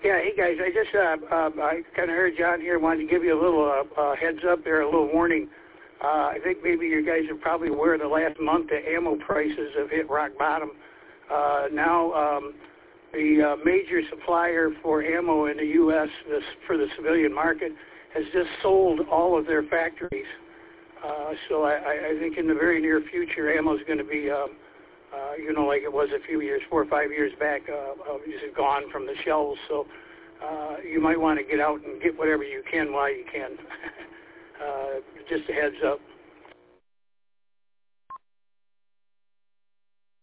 Yeah, hey guys, I kind of heard John here. Wanted to give you a little heads up there, a little warning. I think maybe you guys are probably aware the last month the ammo prices have hit rock bottom. Now the major supplier for ammo in the U.S. For the civilian market has just sold all of their factories. So I think in the very near future, ammo is going to be, like it was a few years, 4 or 5 years back, just gone from the shelves. So you might want to get out and get whatever you can while you can. Just a heads up.